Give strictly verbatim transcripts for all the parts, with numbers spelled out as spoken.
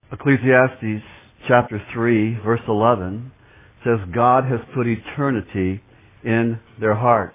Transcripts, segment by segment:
Ecclesiastes chapter three, verse eleven says, God has put eternity in their hearts.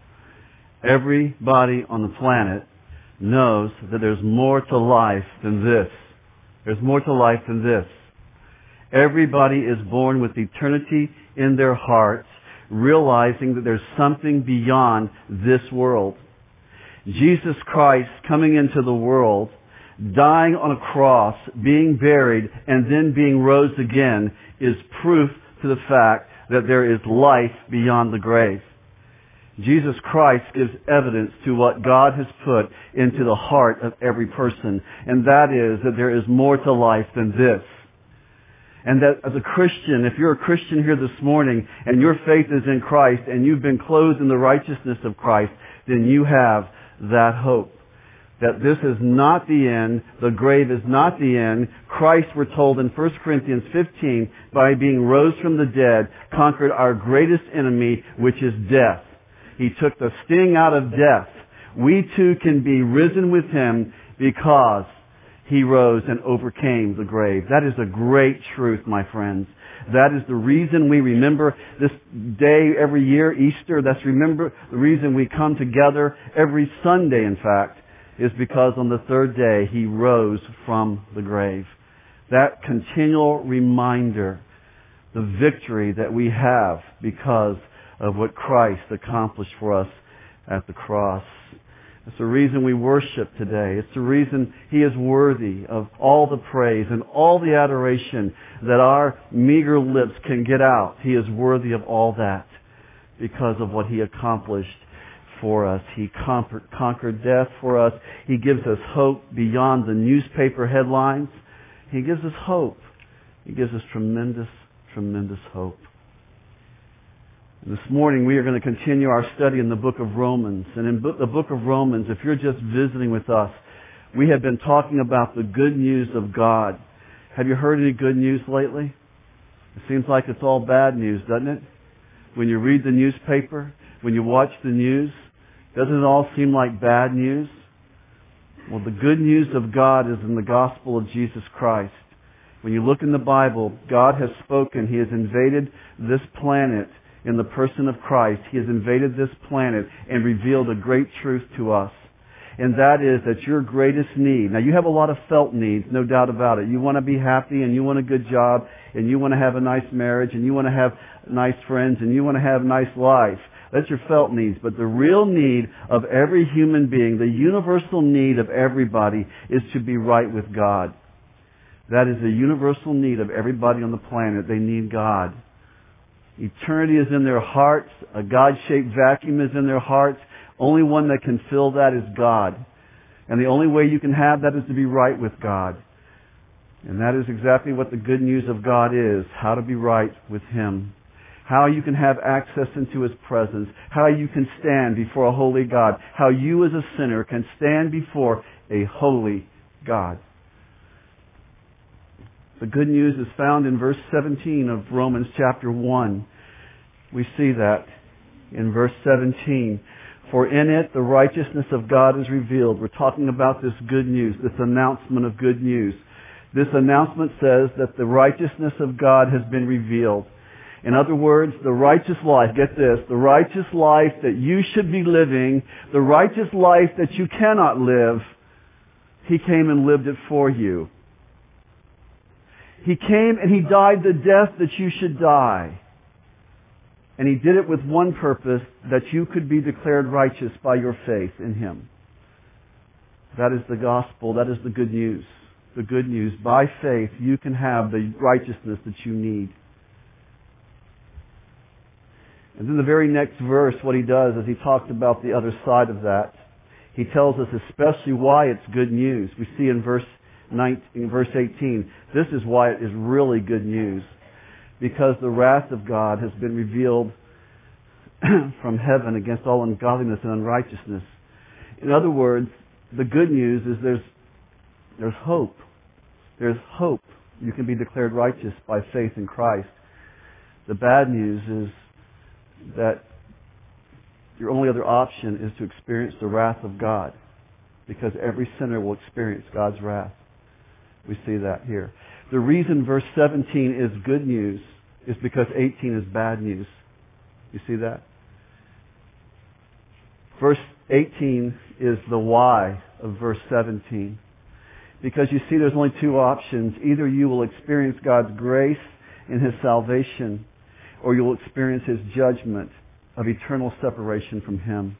Everybody on the planet knows that there's more to life than this. There's more to life than this. Everybody is born with eternity in their hearts, realizing that there's something beyond this world. Jesus Christ coming into the world, dying on a cross, being buried, and then being rose again is proof to the fact that there is life beyond the grave. Jesus Christ gives evidence to what God has put into the heart of every person, and that is that there is more to life than this. And that as a Christian, if you're a Christian here this morning and your faith is in Christ and you've been clothed in the righteousness of Christ, then you have that hope. That this is not the end, the grave is not the end. Christ, we're told in First Corinthians fifteen, by being rose from the dead, conquered our greatest enemy, which is death. He took the sting out of death. We too can be risen with Him because He rose and overcame the grave. That is a great truth, my friends. That is the reason we remember this day every year, Easter. That's remember the reason we come together every Sunday, in fact, is because on the third day He rose from the grave. That continual reminder, the victory that we have because of what Christ accomplished for us at the cross. It's the reason we worship today. It's the reason He is worthy of all the praise and all the adoration that our meager lips can get out. He is worthy of all that because of what He accomplished for us. He conquered, conquered death for us. He gives us hope beyond the newspaper headlines. He gives us hope. He gives us tremendous, tremendous hope. This morning we are going to continue our study in the book of Romans. And in the book of Romans, if you're just visiting with us, we have been talking about the good news of God. Have you heard any good news lately? It seems like it's all bad news, doesn't it? When you read the newspaper, when you watch the news, doesn't it all seem like bad news? Well, the good news of God is in the gospel of Jesus Christ. When you look in the Bible, God has spoken. He has invaded this planet in the person of Christ. He has invaded this planet and revealed a great truth to us. And that is that your greatest need, now you have a lot of felt needs, no doubt about it. You want to be happy and you want a good job and you want to have a nice marriage and you want to have nice friends and you want to have a nice life. That's your felt needs. But the real need of every human being, the universal need of everybody, is to be right with God. That is the universal need of everybody on the planet. They need God. Eternity is in their hearts. A God-shaped vacuum is in their hearts. Only one that can fill that is God. And the only way you can have that is to be right with God. And that is exactly what the good news of God is. How to be right with Him. How you can have access into His presence. How you can stand before a holy God. How you as a sinner can stand before a holy God. The good news is found in verse seventeen of Romans chapter one. We see that in verse seventeen. For in it the righteousness of God is revealed. We're talking about this good news, this announcement of good news. This announcement says that the righteousness of God has been revealed. In other words, the righteous life, get this, the righteous life that you should be living, the righteous life that you cannot live, He came and lived it for you. He came and He died the death that you should die. And He did it with one purpose, that you could be declared righteous by your faith in Him. That is the gospel. That is the good news. The good news. By faith, you can have the righteousness that you need. And then the very next verse, what he does is he talks about the other side of that. He tells us especially why it's good news. We see in verse nineteen, verse eighteen, this is why it is really good news. Because the wrath of God has been revealed from heaven against all ungodliness and unrighteousness. In other words, the good news is there's there's hope. There's hope. You can be declared righteous by faith in Christ. The bad news is that your only other option is to experience the wrath of God, because every sinner will experience God's wrath. We see that here. The reason verse seventeen is good news is because eighteen is bad news. You see that? Verse eighteen is the why of verse seventeen. Because you see, there's only two options. Either you will experience God's grace in His salvation, or you'll experience His judgment of eternal separation from Him.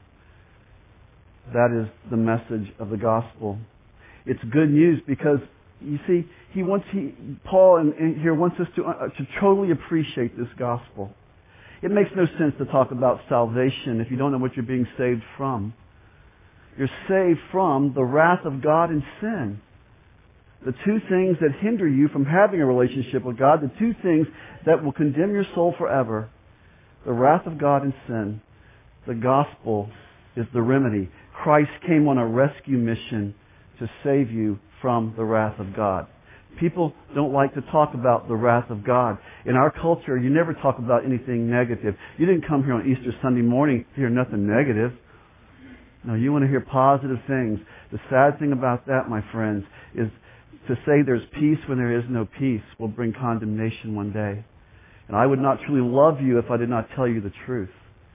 That is the message of the gospel. It's good news because, you see, he wants he Paul in, in here wants us to uh, to totally appreciate this gospel. It makes no sense to talk about salvation if you don't know what you're being saved from. You're saved from the wrath of God and sin. The two things that hinder you from having a relationship with God, the two things that will condemn your soul forever, the wrath of God and sin. The gospel is the remedy. Christ came on a rescue mission to save you from the wrath of God. People don't like to talk about the wrath of God. In our culture, you never talk about anything negative. You didn't come here on Easter Sunday morning to hear nothing negative. No, you want to hear positive things. The sad thing about that, my friends, is to say there's peace when there is no peace will bring condemnation one day. And I would not truly love you if I did not tell you the truth.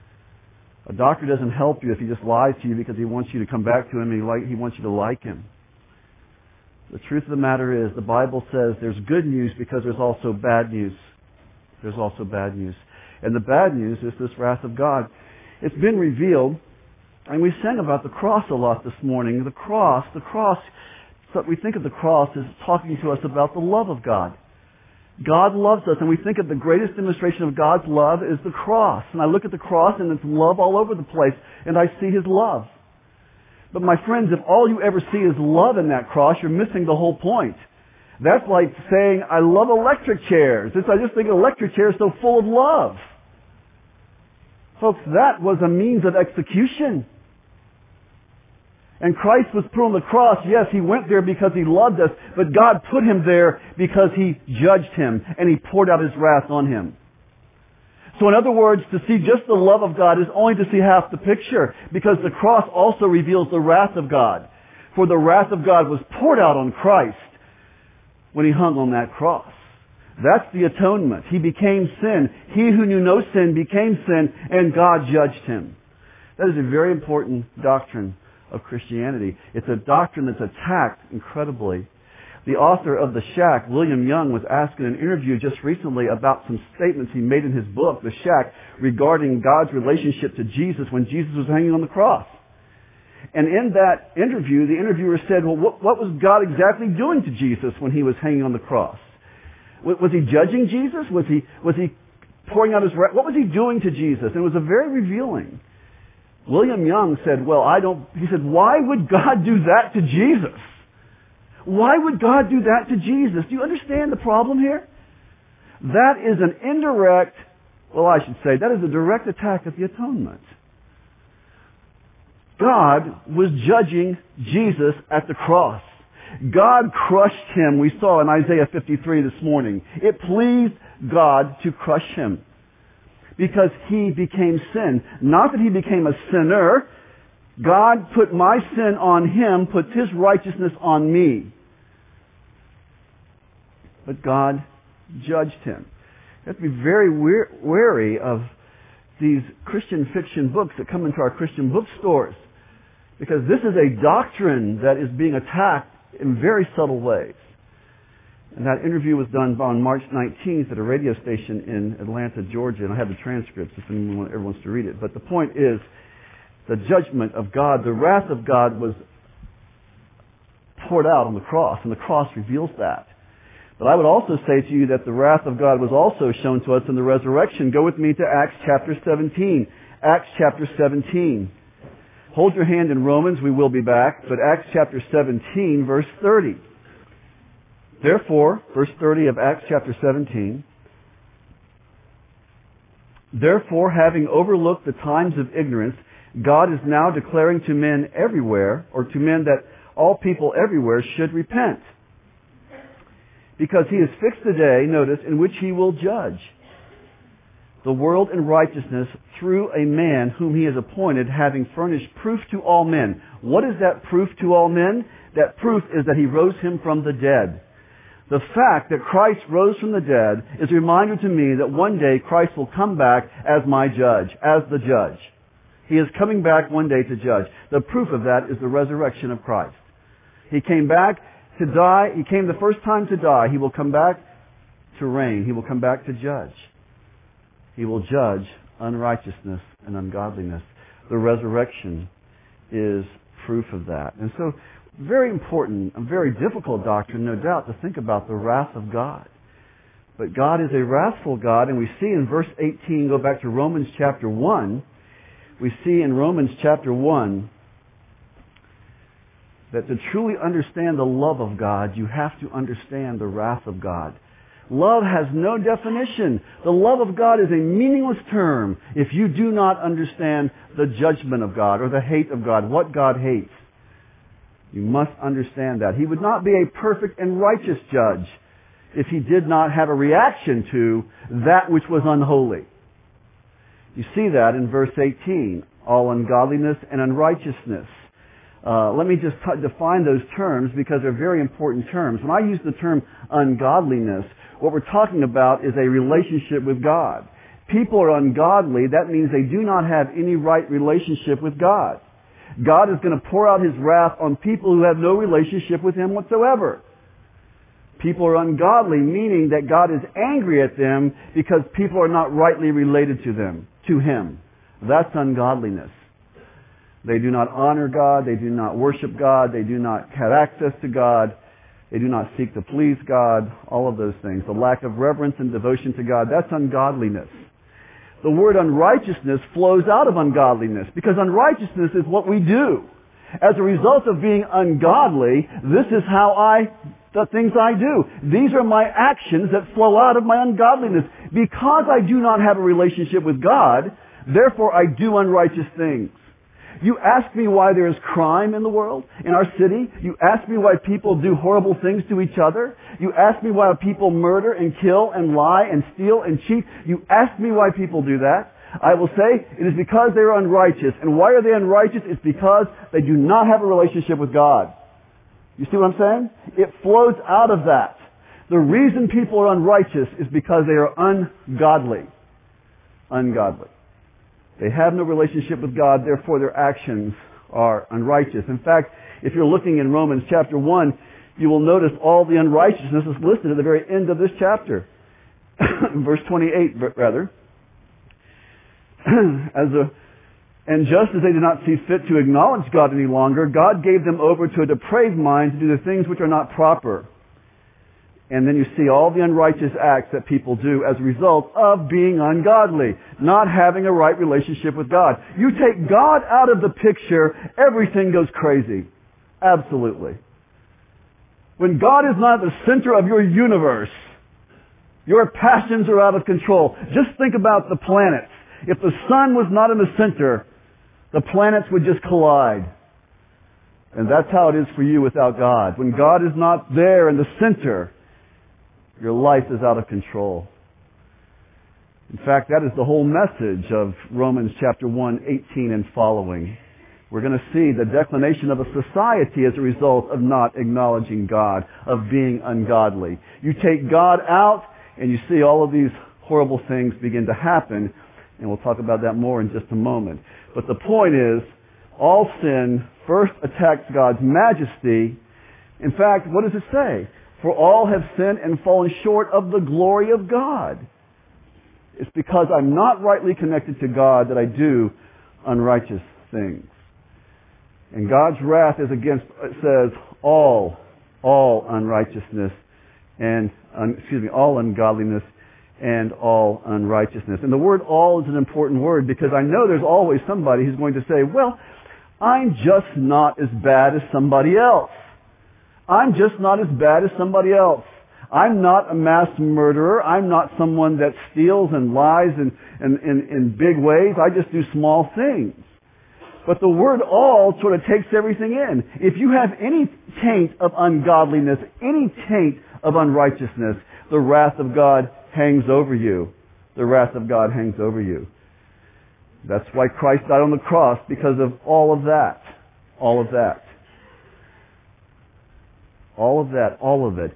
A doctor doesn't help you if he just lies to you because he wants you to come back to him and he, like, he wants you to like him. The truth of the matter is, the Bible says there's good news because there's also bad news. There's also bad news. And the bad news is this wrath of God. It's been revealed, and we sang about the cross a lot this morning. The cross, the cross, so we think of the cross as talking to us about the love of God. God loves us, and we think of the greatest demonstration of God's love is the cross. And I look at the cross, and it's love all over the place, and I see His love. But my friends, if all you ever see is love in that cross, you're missing the whole point. That's like saying, I love electric chairs. It's, I just think an electric chair is so full of love. Folks, that was a means of execution. And Christ was put on the cross. Yes, He went there because He loved us, but God put Him there because He judged Him and He poured out His wrath on Him. So in other words, to see just the love of God is only to see half the picture, because the cross also reveals the wrath of God. For the wrath of God was poured out on Christ when He hung on that cross. That's the atonement. He became sin. He who knew no sin became sin, and God judged Him. That is a very important doctrine of Christianity. It's a doctrine that's attacked incredibly. The author of The Shack, William Young, was asked in an interview just recently about some statements he made in his book, The Shack, regarding God's relationship to Jesus when Jesus was hanging on the cross. And in that interview, the interviewer said, well, what, what was God exactly doing to Jesus when He was hanging on the cross? Was He judging Jesus? Was He, was he pouring out His wrath? What was He doing to Jesus? And it was a very revealing. William Young said, well, I don't, he said, why would God do that to Jesus? Why would God do that to Jesus? Do you understand the problem here? That is an indirect, well, I should say, that is a direct attack at the atonement. God was judging Jesus at the cross. God crushed Him. We saw in Isaiah fifty-three this morning. It pleased God to crush Him because He became sin. Not that He became a sinner. God put my sin on Him, puts His righteousness on me. But God judged Him. You have to be very wary of these Christian fiction books that come into our Christian bookstores, because this is a doctrine that is being attacked in very subtle ways. And that interview was done on March nineteenth at a radio station in Atlanta, Georgia, and I have the transcripts if anyone ever wants to read it. But the point is, the judgment of God, the wrath of God was poured out on the cross, and the cross reveals that. But I would also say to you that the wrath of God was also shown to us in the resurrection. Go with me to Acts chapter seventeen. Acts chapter seventeen. Hold your hand in Romans, we will be back, but Acts chapter seventeen, verse thirty. Therefore, verse thirty of Acts chapter seventeen, therefore, having overlooked the times of ignorance, God is now declaring to men everywhere, or to men that all people everywhere should repent. Because He has fixed the day, notice, in which He will judge the world in righteousness through a man whom He has appointed, having furnished proof to all men. What is that proof to all men? That proof is that He rose Him from the dead. The fact that Christ rose from the dead is a reminder to me that one day Christ will come back as my judge, as the judge. He is coming back one day to judge. The proof of that is the resurrection of Christ. He came back to die. He came the first time to die. He will come back to reign. He will come back to judge. He will judge unrighteousness and ungodliness. The resurrection is proof of that. And so, very important, a very difficult doctrine, no doubt, to think about the wrath of God. But God is a wrathful God, and we see in verse eighteen, go back to Romans chapter one, we see in Romans chapter one that to truly understand the love of God, you have to understand the wrath of God. Love has no definition. The love of God is a meaningless term if you do not understand the judgment of God or the hate of God, what God hates. You must understand that. He would not be a perfect and righteous judge if he did not have a reaction to that which was unholy. You see that in verse eighteen, all ungodliness and unrighteousness. Uh, let me just t- define those terms because they're very important terms. When I use the term ungodliness, what we're talking about is a relationship with God. People are ungodly. That means they do not have any right relationship with God. God is going to pour out His wrath on people who have no relationship with Him whatsoever. People are ungodly, meaning that God is angry at them because people are not rightly related to them, to Him. That's ungodliness. They do not honor God. They do not worship God. They do not have access to God. They do not seek to please God. All of those things. The lack of reverence and devotion to God, that's ungodliness. The word unrighteousness flows out of ungodliness because unrighteousness is what we do. As a result of being ungodly, this is how I, the things I do. These are my actions that flow out of my ungodliness. Because I do not have a relationship with God, therefore I do unrighteous things. You ask me why there is crime in the world, in our city. You ask me why people do horrible things to each other. You ask me why people murder and kill and lie and steal and cheat. You ask me why people do that. I will say it is because they are unrighteous. And why are they unrighteous? It's because they do not have a relationship with God. You see what I'm saying? It flows out of that. The reason people are unrighteous is because they are ungodly. Ungodly. They have no relationship with God, therefore their actions are unrighteous. In fact, if you're looking in Romans chapter one, you will notice all the unrighteousness is listed at the very end of this chapter. Verse twenty-eight, rather. As a, and just as they did not see fit to acknowledge God any longer, God gave them over to a depraved mind to do the things which are not proper. And then you see all the unrighteous acts that people do as a result of being ungodly, not having a right relationship with God. You take God out of the picture, everything goes crazy. Absolutely. When God is not at the center of your universe, your passions are out of control. Just think about the planets. If the sun was not in the center, the planets would just collide. And that's how it is for you without God. When God is not there in the center, your life is out of control. In fact, that is the whole message of Romans chapter one, eighteen and following. We're going to see the declination of a society as a result of not acknowledging God, of being ungodly. You take God out, and you see all of these horrible things begin to happen, and we'll talk about that more in just a moment. But the point is, all sin first attacks God's majesty. In fact, what does it say? For all have sinned and fallen short of the glory of God. It's because I'm not rightly connected to God that I do unrighteous things. And God's wrath is against, it says, all, all unrighteousness and, un, excuse me, all ungodliness and all unrighteousness. And the word all is an important word because I know there's always somebody who's going to say, well, I'm just not as bad as somebody else. I'm just not as bad as somebody else. I'm not a mass murderer. I'm not someone that steals and lies in, in, in, in big ways. I just do small things. But the word all sort of takes everything in. If you have any taint of ungodliness, any taint of unrighteousness, the wrath of God hangs over you. The wrath of God hangs over you. That's why Christ died on the cross, because of all of that. All of that. All of that, all of it.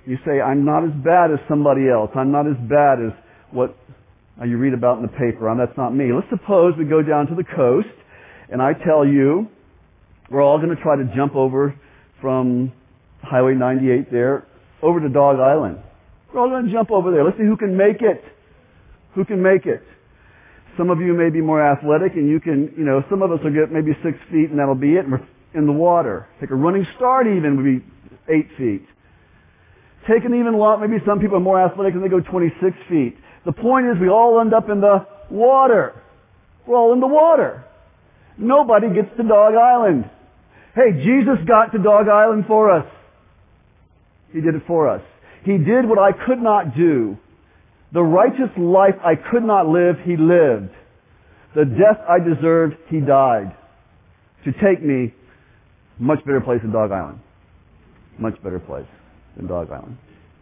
You say, I'm not as bad as somebody else. I'm not as bad as what you read about in the paper. That's not me. Let's suppose we go down to the coast and I tell you we're all going to try to jump over from Highway ninety-eight there over to Dog Island. We're all going to jump over there. Let's see who can make it. Who can make it? Some of you may be more athletic and you can, you know, some of us will get maybe six feet and that'll be it and we're in the water. Take a running start even would be eight feet. Take an even lot, maybe some people are more athletic and they go twenty-six feet. The point is we all end up in the water. We're all in the water. Nobody gets to Dog Island. Hey, Jesus got to Dog Island for us. He did it for us. He did what I could not do. The righteous life I could not live, He lived. The death I deserved, He died. To take me, much better place than Dog Island. Much better place than Dog Island.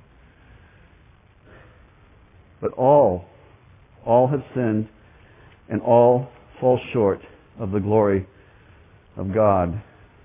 But all, all have sinned and all fall short of the glory of God.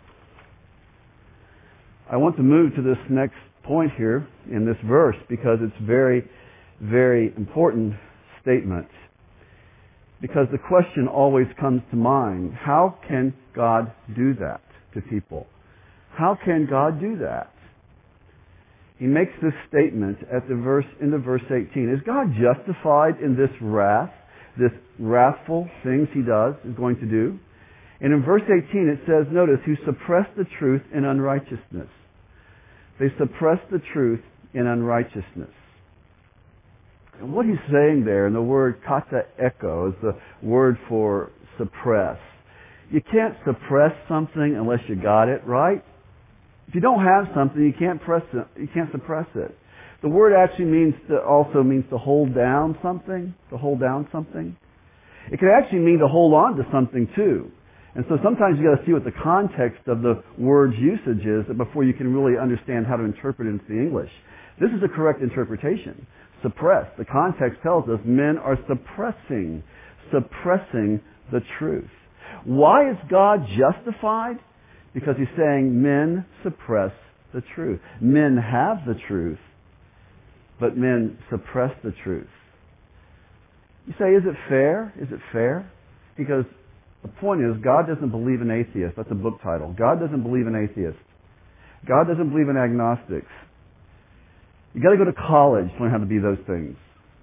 I want to move to this next point here in this verse because it's very, very important statement. Because the question always comes to mind, how can God do that to people? How can God do that? He makes this statement at the verse, into verse eighteen. Is God justified in this wrath, this wrathful things He does, is going to do? And in verse eighteen it says, notice, who suppress the truth in unrighteousness. They suppress the truth in unrighteousness. And what he's saying there, and the word kata echo is the word for suppress. You can't suppress something unless you got it, right? If you don't have something, you can't press it, you can't suppress it. The word actually means to, also means to hold down something, to hold down something. It can actually mean to hold on to something too. And so sometimes you got to see what the context of the word's usage is before you can really understand how to interpret it into the English. This is the correct interpretation. Suppress. The context tells us men are suppressing, suppressing the truth. Why is God justified? Because He's saying men suppress the truth. Men have the truth, but men suppress the truth. You say, is it fair? Is it fair? Because the point is, God doesn't believe in atheists. That's a book title. God doesn't believe in atheists. God doesn't believe in agnostics. You got to go to college to learn how to be those things.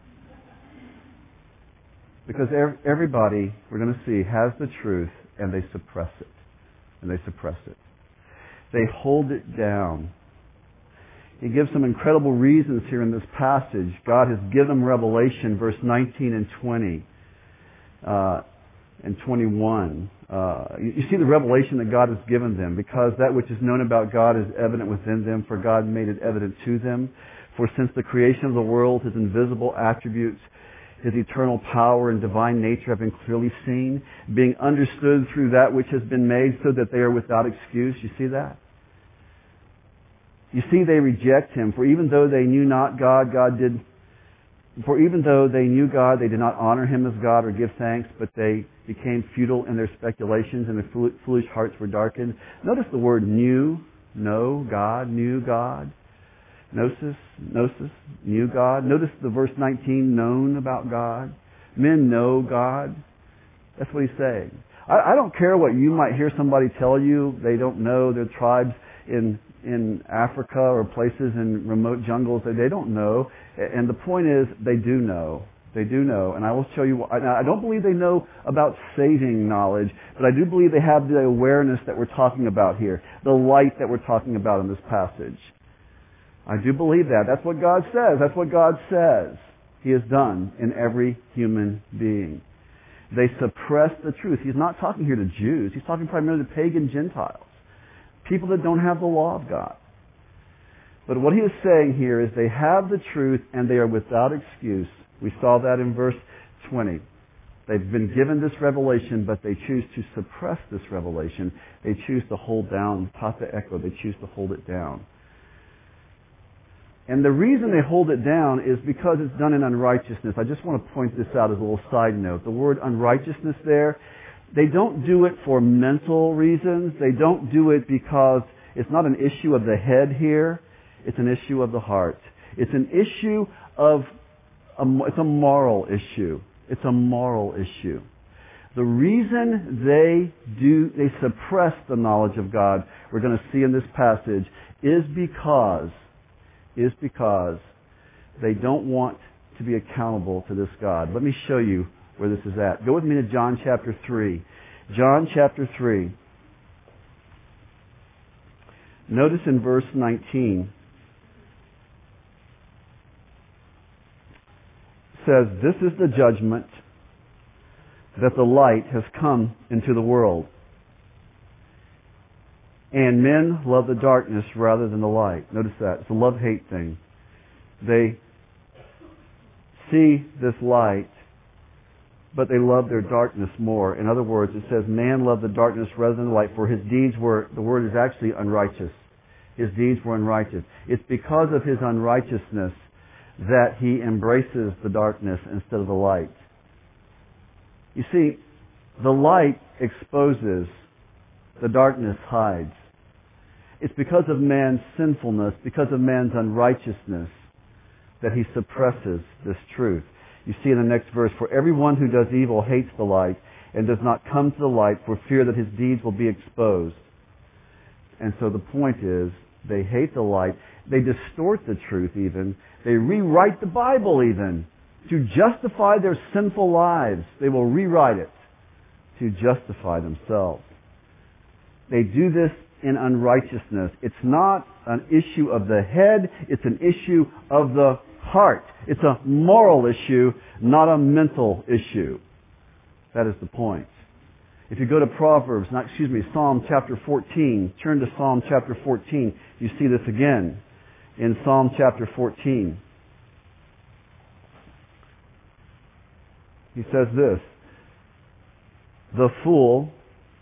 Because everybody, we're going to see, has the truth and they suppress it. And they suppress it. They hold it down. He gives some incredible reasons here in this passage. God has given them revelation, verse nineteen and twenty. Uh, and twenty-one. Uh, you, you see the revelation that God has given them, because that which is known about God is evident within them, for God made it evident to them. For since the creation of the world, His invisible attributes, His eternal power and divine nature have been clearly seen, being understood through that which has been made, so that they are without excuse. You see that? You see, they reject Him. For even though they knew not God, God did For even though they knew God, they did not honor Him as God or give thanks, but they became futile in their speculations, and their foolish hearts were darkened. Notice the word knew, know God, knew God. Gnosis, gnosis, knew God. Notice the verse nineteen, known about God. Men know God. That's what he's saying. I, I don't care what you might hear somebody tell you. They don't know their tribes in in Africa or places in remote jungles that they don't know. And the point is, they do know. They do know. And I will show you, I don't believe they know about saving knowledge, but I do believe they have the awareness that we're talking about here, the light that we're talking about in this passage. I do believe that. That's what God says. That's what God says He has done in every human being. They suppress the truth. He's not talking here to Jews. He's talking primarily to pagan Gentiles. People that don't have the law of God. But what he is saying here is they have the truth and they are without excuse. We saw that in verse twenty. They've been given this revelation, but they choose to suppress this revelation. They choose to hold down, kata echo, they choose to hold it down. And the reason they hold it down is because it's done in unrighteousness. I just want to point this out as a little side note. The word unrighteousness there, they don't do it for mental reasons. They don't do it because it's not an issue of the head here. It's an issue of the heart. It's an issue of, a, it's a moral issue. It's a moral issue. The reason they do, they suppress the knowledge of God, we're going to see in this passage, is because, is because they don't want to be accountable to this God. Let me show you where this is at. Go with me to John chapter three. John chapter three. Notice in verse nineteen, it says, "This is the judgment, that the light has come into the world. And men love the darkness rather than the light." Notice that. It's a love-hate thing. They see this light, but they love their darkness more. In other words, it says, man loved the darkness rather than the light, for his deeds were, the word is actually unrighteous. His deeds were unrighteous. It's because of his unrighteousness that he embraces the darkness instead of the light. You see, the light exposes, the darkness hides. It's because of man's sinfulness, because of man's unrighteousness, that he suppresses this truth. You see in the next verse, "For everyone who does evil hates the light and does not come to the light for fear that his deeds will be exposed." And so the point is, they hate the light. They distort the truth even. They rewrite the Bible even to justify their sinful lives. They will rewrite it to justify themselves. They do this in unrighteousness. It's not an issue of the head. It's an issue of the heart. It's a moral issue, not a mental issue. That is the point. If you go to Proverbs, not, excuse me, Psalm chapter fourteen, turn to Psalm chapter fourteen, you see this again in Psalm chapter fourteen. He says this, "The fool,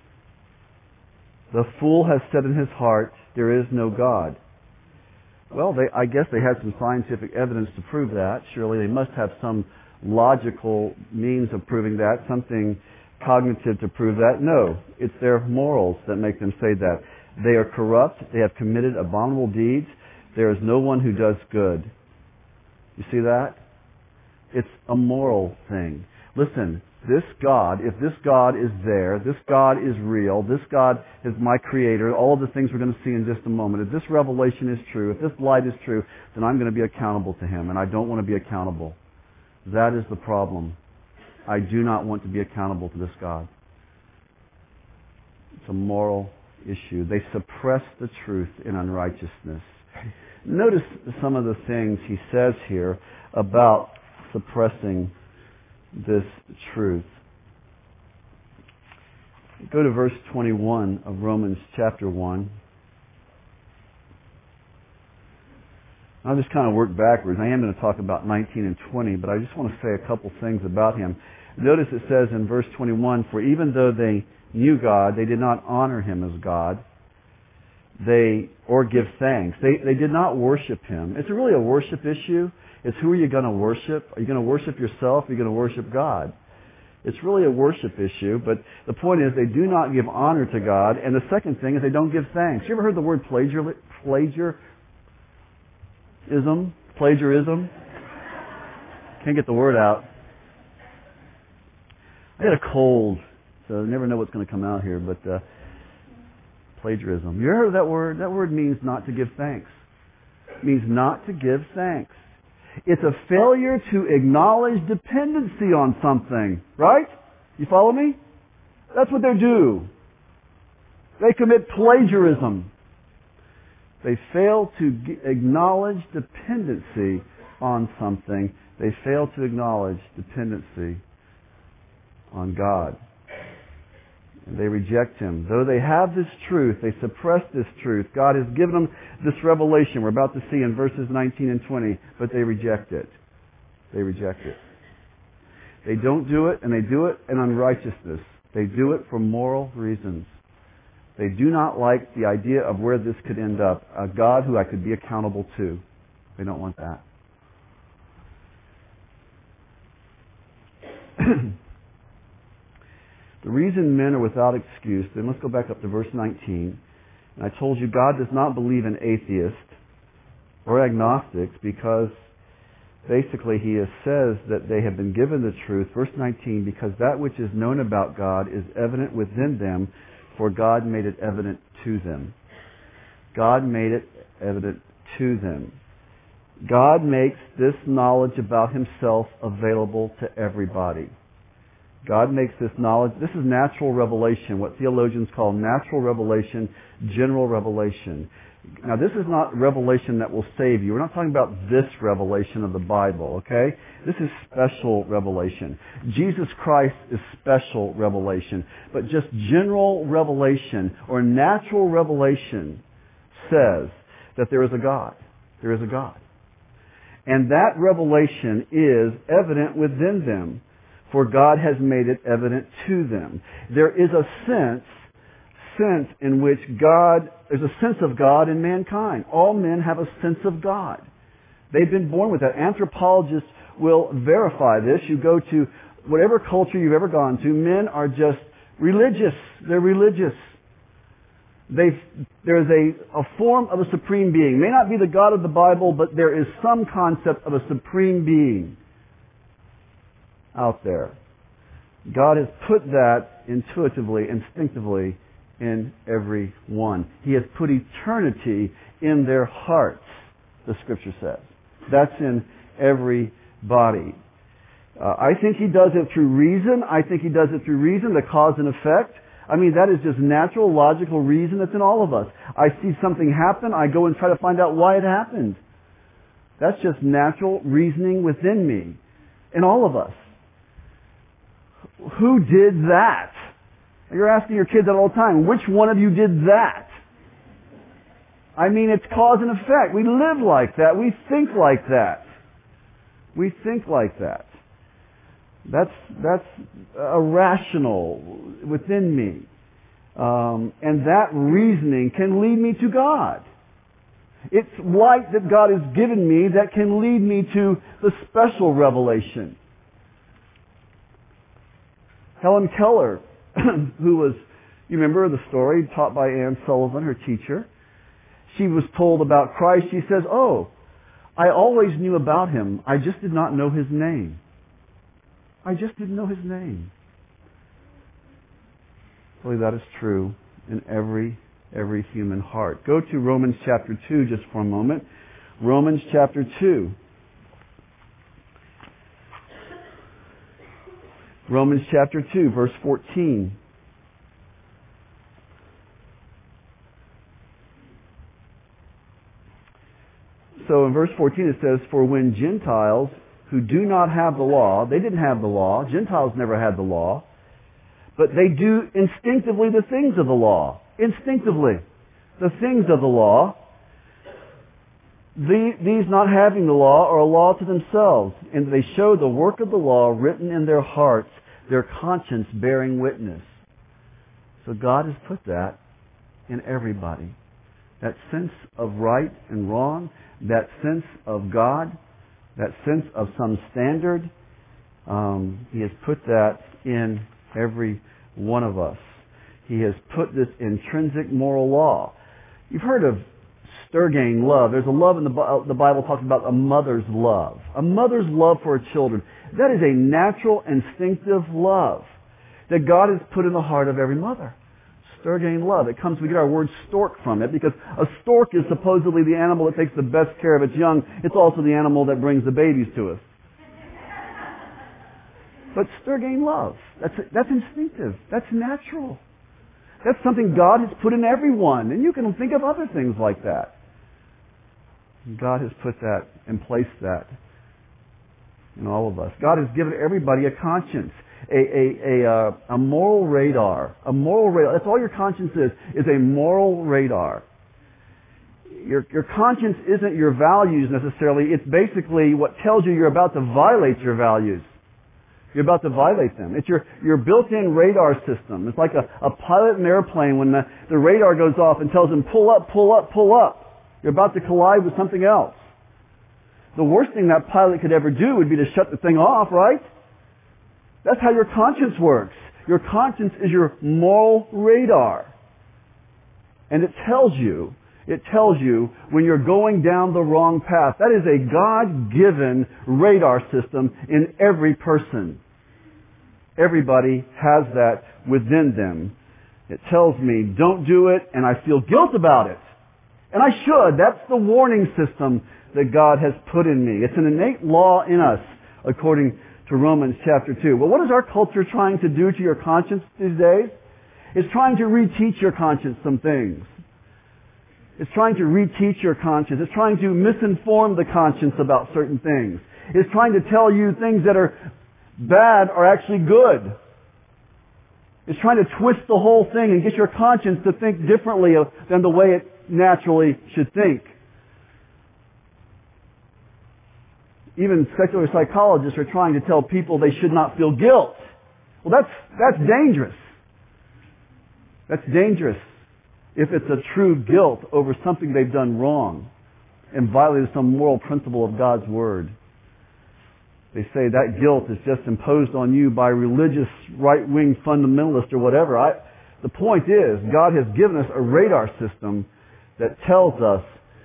the fool has said in his heart, there is no God." Well, they, I guess they had some scientific evidence to prove that. Surely they must have some logical means of proving that, something cognitive to prove that. No, it's their morals that make them say that. They are corrupt. They have committed abominable deeds. There is no one who does good. You see that? It's a moral thing. Listen, this God, if this God is there, this God is real, this God is my creator, all of the things we're going to see in just a moment, if this revelation is true, if this light is true, then I'm going to be accountable to him, and I don't want to be accountable. That is the problem. I do not want to be accountable to this God. It's a moral issue. They suppress the truth in unrighteousness. Notice some of the things he says here about suppressing this truth. Go to verse twenty-one of Romans chapter one. I'll just kind of work backwards. I am going to talk about nineteen and twenty, but I just want to say a couple things about him. Notice it says in verse twenty-one, "For even though they knew God, they did not honor him as God, they or give thanks." They they did not worship him. It's really a worship issue. It's who are you going to worship? Are you going to worship yourself? Or are you going to worship God? It's really a worship issue, but the point is they do not give honor to God. And the second thing is they don't give thanks. You ever heard the word plagiar, plagiarism? Plagiarism? Can't get the word out. I had a cold, so I never know what's going to come out here, but uh, plagiarism. You ever heard of that word? That word means not to give thanks. It means not to give thanks. It's a failure to acknowledge dependency on something, right? You follow me? That's what they do. They commit plagiarism. They fail to g- acknowledge dependency on something. They fail to acknowledge dependency on God. And they reject him. Though they have this truth, they suppress this truth. God has given them this revelation we're about to see in verses nineteen and twenty, but they reject it. They reject it. They don't do it, and they do it in unrighteousness. They do it for moral reasons. They do not like the idea of where this could end up, a God who I could be accountable to. They don't want that. The reason men are without excuse, then let's go back up to verse nineteen. And I told you God does not believe in atheists. or agnostics, because basically he says that they have been given the truth. Verse nineteen, because that which is known about God is evident within them, for God made it evident to them. God made it evident to them. God makes this knowledge about himself available to everybody. God makes this knowledge, this is natural revelation, what theologians call natural revelation, general revelation. Now this is not revelation that will save you. We're not talking about this revelation of the Bible, okay? This is special revelation. Jesus Christ is special revelation. But just general revelation or natural revelation says that there is a God. There is a God. And that revelation is evident within them, for God has made it evident to them. There is a sense, sense in which God, there's a sense of God in mankind. All men have a sense of God. They've been born with that. Anthropologists will verify this. You go to whatever culture you've ever gone to, men are just religious. They're religious. They've, there's a, a form of a supreme being. May not be the God of the Bible, but there is some concept of a supreme being out there. God has put that intuitively, instinctively in every one. He has put eternity in their hearts, the Scripture says. That's in every body. Uh, I think He does it through reason. I think He does it through reason, the cause and effect. I mean, that is just natural, logical reason that's in all of us. I see something happen, I go and try to find out why it happened. That's just natural reasoning within me, in all of us. Who did that? You're asking your kids that all the time. Which one of you did that? I mean, it's cause and effect. We live like that. We think like that. We think like that. That's that's irrational within me. Um, and that reasoning can lead me to God. It's light that God has given me that can lead me to the special revelation. Helen Keller, who was, you remember the story, taught by Anne Sullivan, her teacher. She was told about Christ. She says, oh, I always knew about Him. I just did not know His name. I just didn't know His name. I believe that is true in every, every human heart. Go to Romans chapter two just for a moment. Romans chapter two. Romans chapter two, verse fourteen. So in verse fourteen it says, for when Gentiles who do not have the law, they didn't have the law, Gentiles never had the law, but they do instinctively the things of the law. Instinctively. The things of the law. The, these not having the law are a law to themselves, and they show the work of the law written in their hearts, their conscience bearing witness. So God has put that in everybody. That sense of right and wrong, that sense of God, that sense of some standard, um, He has put that in every one of us. He has put this intrinsic moral law. You've heard of Sturgeon love. There's a love in the, the Bible talks about a mother's love. A mother's love for her children. That is a natural, instinctive love that God has put in the heart of every mother. Sturgeon love. It comes, we get our word stork from it, because a stork is supposedly the animal that takes the best care of its young. It's also the animal that brings the babies to us. But Sturgeon love, that's, that's instinctive. That's natural. That's something God has put in everyone. And you can think of other things like that. God has put that and placed that in all of us. God has given everybody a conscience, a, a, a, uh, a moral radar. A moral radar. That's all your conscience is, is a moral radar. Your, your conscience isn't your values necessarily. It's basically what tells you you're about to violate your values. You're about to violate them. It's your, your built-in radar system. It's like a, a pilot in an airplane when the, the radar goes off and tells him, pull up, pull up, pull up. You're about to collide with something else. The worst thing that pilot could ever do would be to shut the thing off, right? That's how your conscience works. Your conscience is your moral radar. And it tells you, It tells you when you're going down the wrong path. That is a God-given radar system in every person. Everybody has that within them. It tells me, don't do it, and I feel guilt about it. And I should. That's the warning system that God has put in me. It's an innate law in us, according to Romans chapter two. Well, what is our culture trying to do to your conscience these days? It's trying to reteach your conscience some things. It's trying to reteach your conscience. It's trying to misinform the conscience about certain things. It's trying to tell you things that are bad are actually good. It's trying to twist the whole thing and get your conscience to think differently than the way it naturally should think. Even secular psychologists are trying to tell people they should not feel guilt. Well, that's, that's dangerous. That's dangerous if it's a true guilt over something they've done wrong and violated some moral principle of God's Word. They say that guilt is just imposed on you by religious right-wing fundamentalists or whatever. I, the point is, God has given us a radar system that tells us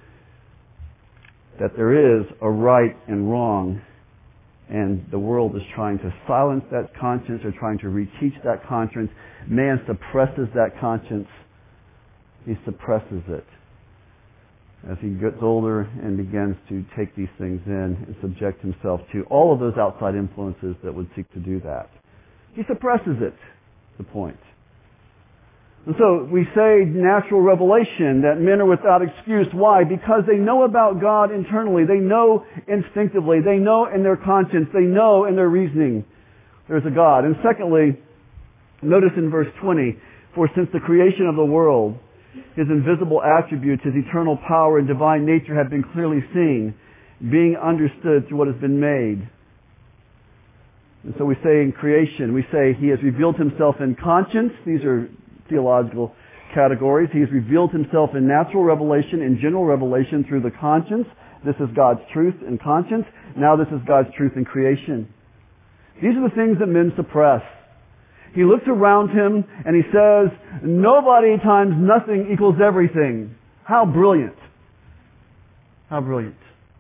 that there is a right and wrong, and the world is trying to silence that conscience or trying to reteach that conscience. Man suppresses that conscience. He suppresses it as he gets older and begins to take these things in and subject himself to all of those outside influences that would seek to do that. He suppresses it, the point. And so we say natural revelation, that men are without excuse. Why? Because they know about God internally. They know instinctively. They know in their conscience. They know in their reasoning there's a God. And secondly, notice in verse twenty, for since the creation of the world, His invisible attributes, His eternal power and divine nature have been clearly seen, being understood through what has been made. And so we say in creation, we say He has revealed Himself in conscience. These are theological categories. He has revealed Himself in natural revelation, in general revelation through the conscience. This is God's truth in conscience. Now this is God's truth in creation. These are the things that men suppress. He looks around him and he says, nobody times nothing equals everything. How brilliant. How brilliant.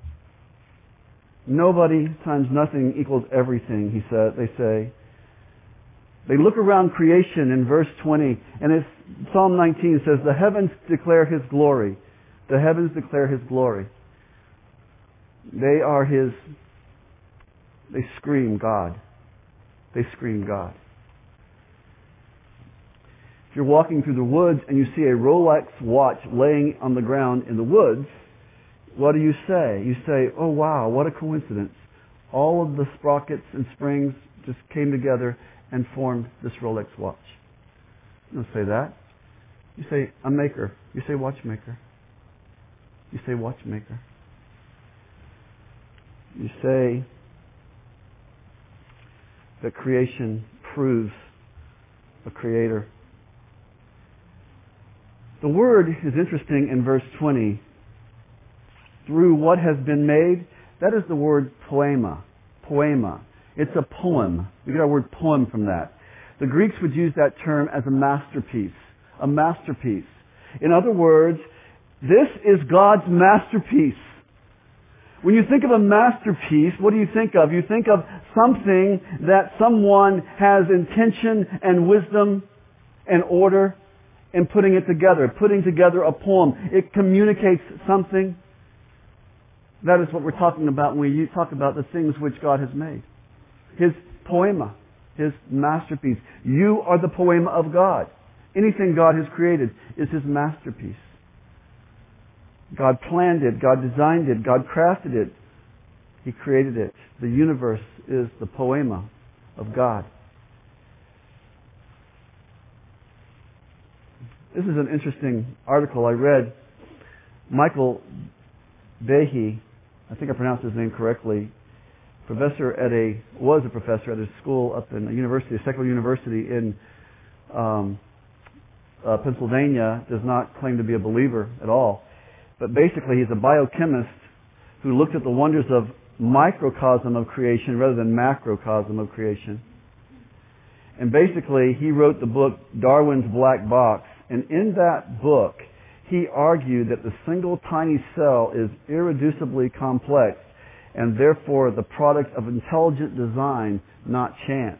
Nobody times nothing equals everything, he said, they say. They look around creation in verse twenty, and it's, Psalm nineteen says, the heavens declare His glory. The heavens declare His glory. They are His, they scream God. They scream God. If you're walking through the woods and you see a Rolex watch laying on the ground in the woods, what do you say? You say, oh wow, what a coincidence. All of the sprockets and springs just came together and formed this Rolex watch. You don't say that. You say a maker. You say watchmaker. You say watchmaker. You say that creation proves a creator. The word is interesting in verse twenty. Through what has been made, that is the word poema. Poema. It's a poem. We get our word poem from that. The Greeks would use that term as a masterpiece. A masterpiece. In other words, this is God's masterpiece. When you think of a masterpiece, what do you think of? You think of something that someone has intention and wisdom and order in putting it together, putting together a poem. It communicates something. That is what we're talking about when we talk about the things which God has made. His poema, His masterpiece. You are the poema of God. Anything God has created is His masterpiece. God planned it. God designed it. God crafted it. He created it. The universe is the poema of God. This is an interesting article I read. Michael Behe, I think I pronounced his name correctly, professor at a, was a professor at a school up in a university, a secular university in um, uh, Pennsylvania, does not claim to be a believer at all. But basically he's a biochemist who looked at the wonders of microcosm of creation rather than macrocosm of creation. And basically he wrote the book Darwin's Black Box. And in that book, he argued that the single tiny cell is irreducibly complex and therefore the product of intelligent design, not chance.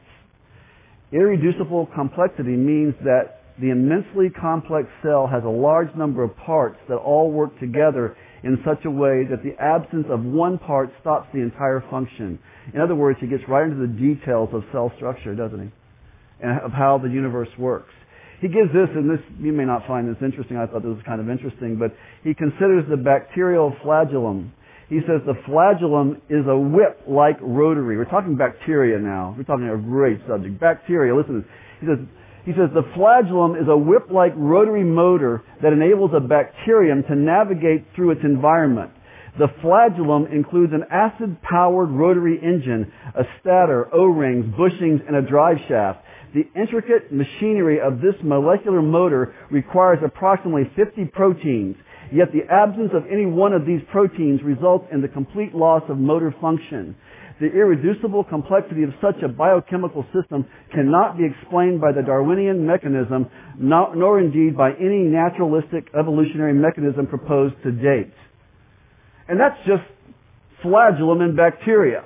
Irreducible complexity means that the immensely complex cell has a large number of parts that all work together in such a way that the absence of one part stops the entire function. In other words, he gets right into the details of cell structure, doesn't he? And of how the universe works. He gives this, and this, you may not find this interesting, I thought this was kind of interesting, but he considers the bacterial flagellum. He says the flagellum is a whip-like rotary. We're talking bacteria now. We're talking a great subject. Bacteria, listen to this. He says, he says the flagellum is a whip-like rotary motor that enables a bacterium to navigate through its environment. The flagellum includes an acid-powered rotary engine, a stator, O-rings, bushings, and a drive shaft. The intricate machinery of this molecular motor requires approximately fifty proteins, yet the absence of any one of these proteins results in the complete loss of motor function. The irreducible complexity of such a biochemical system cannot be explained by the Darwinian mechanism, nor indeed by any naturalistic evolutionary mechanism proposed to date. And that's just flagellum in bacteria.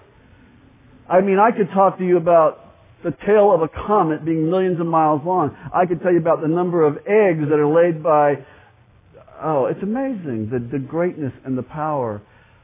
I mean, I could talk to you about the tail of a comet being millions of miles long. I could tell you about the number of eggs that are laid by... Oh, it's amazing, the, the greatness and the power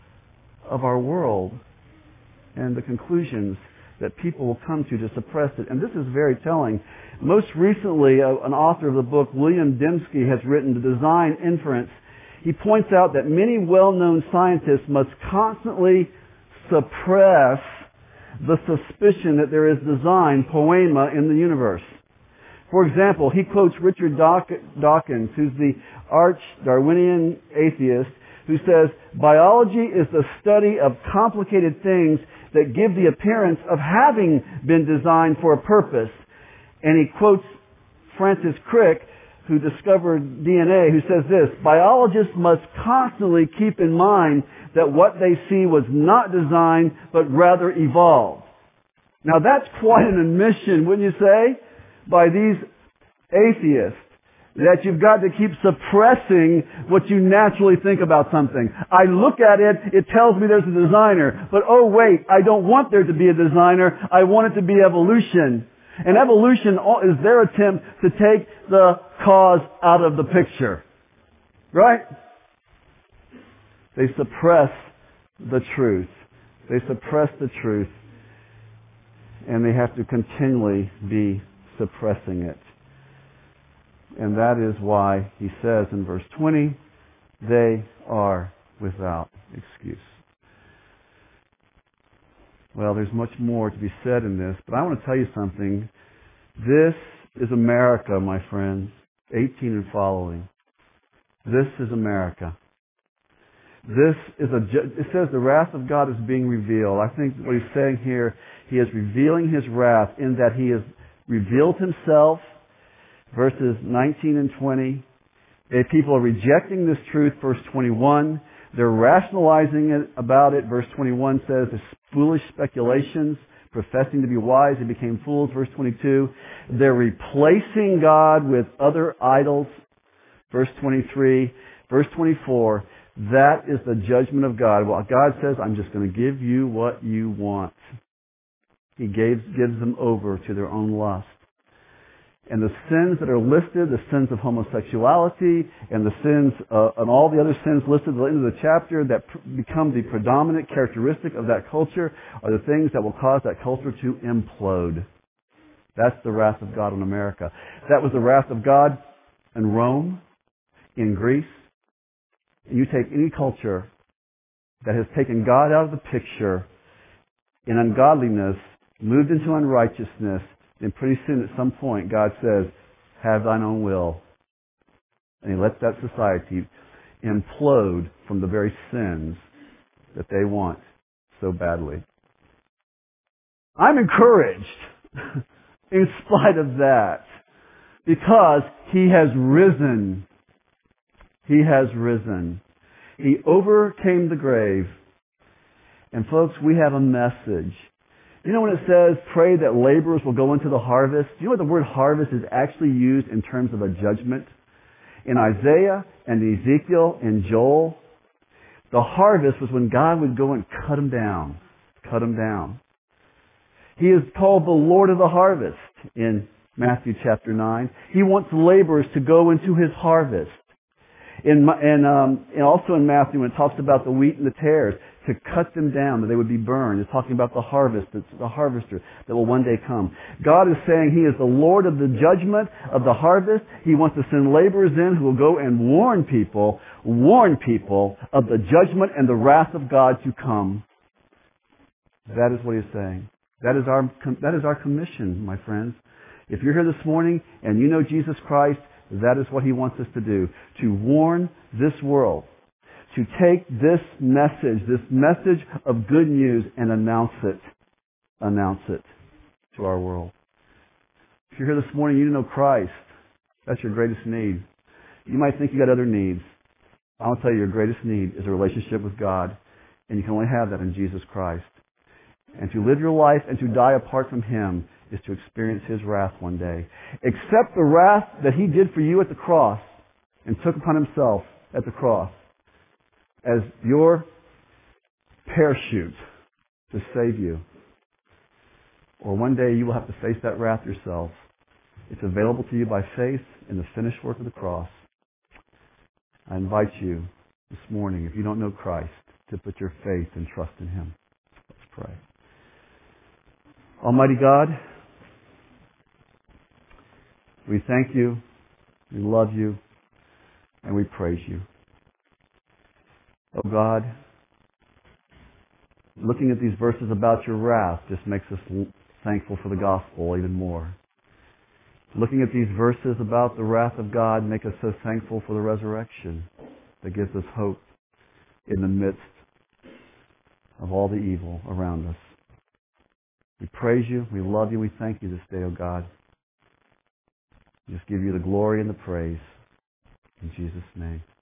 of our world and the conclusions that people will come to to suppress it. And this is very telling. Most recently, uh, an author of the book, William Dembski, has written The Design Inference. He points out that many well-known scientists must constantly suppress the suspicion that there is design, poema, in the universe. For example, he quotes Richard Dawkins, who's the arch-Darwinian atheist, who says, biology is the study of complicated things that give the appearance of having been designed for a purpose. And he quotes Francis Crick, who discovered D N A, who says this, biologists must constantly keep in mind that what they see was not designed, but rather evolved. Now that's quite an admission, wouldn't you say, by these atheists, that you've got to keep suppressing what you naturally think about something. I look at it, it tells me there's a designer, but oh wait, I don't want there to be a designer, I want it to be evolution. And evolution is their attempt to take the cause out of the picture. Right? They suppress the truth. They suppress the truth. And they have to continually be suppressing it. And that is why he says in verse twenty, they are without excuse. Well, there's much more to be said in this, but I want to tell you something. This is America, my friends, eighteen and following. This is America. This is a, it says the wrath of God is being revealed. I think what he's saying here, he is revealing his wrath in that he has revealed himself, verses nineteen and twenty. If people are rejecting this truth, verse twenty-one. They're rationalizing it about it. Verse twenty-one says, it's foolish speculations, professing to be wise, they became fools. Verse twenty-two. They're replacing God with other idols. Verse twenty-three. Verse twenty-four. That is the judgment of God. Well, God says, I'm just going to give you what you want. He gives, gives them over to their own lust. And the sins that are listed, the sins of homosexuality and the sins, uh, and all the other sins listed at the end of the chapter that pr- become the predominant characteristic of that culture, are the things that will cause that culture to implode. That's the wrath of God on America. That was the wrath of God in Rome, in Greece. And you take any culture that has taken God out of the picture in ungodliness, moved into unrighteousness, and pretty soon at some point God says, have thine own will. And he lets that society implode from the very sins that they want so badly. I'm encouraged in spite of that because he has risen. He has risen. He overcame the grave. And folks, we have a message. You know when it says, pray that laborers will go into the harvest? Do you know what the word harvest is actually used in terms of a judgment? in Isaiah and Ezekiel and Joel. The harvest was when God would go and cut them down. Cut them down. He is called the Lord of the harvest in Matthew chapter nine. He wants laborers to go into His harvest. In, and, um, and also in Matthew, when it talks about the wheat and the tares, to cut them down, that they would be burned. It's talking about the harvest, it's the harvester that will one day come. God is saying He is the Lord of the judgment of the harvest. He wants to send laborers in who will go and warn people, warn people of the judgment and the wrath of God to come. That is what He's saying. That is our, that is our commission, my friends. If you're here this morning and you know Jesus Christ, that is what He wants us to do. To warn this world. To take this message, this message of good news and announce it. Announce it to our world. If you're here this morning and you know Christ, that's your greatest need. You might think you got other needs. I want to tell you, your greatest need is a relationship with God. And you can only have that in Jesus Christ. And to live your life and to die apart from Him is to experience His wrath one day. Accept the wrath that He did for you at the cross and took upon Himself at the cross as your parachute to save you. Or one day you will have to face that wrath yourself. It's available to you by faith in the finished work of the cross. I invite you this morning, if you don't know Christ, to put your faith and trust in Him. Let's pray. Almighty God, we thank You, we love You, and we praise You. Oh God, looking at these verses about Your wrath just makes us thankful for the gospel even more. Looking at these verses about the wrath of God make us so thankful for the resurrection that gives us hope in the midst of all the evil around us. We praise You, we love You, we thank You this day, oh God. We just give You the glory and the praise. In Jesus' name.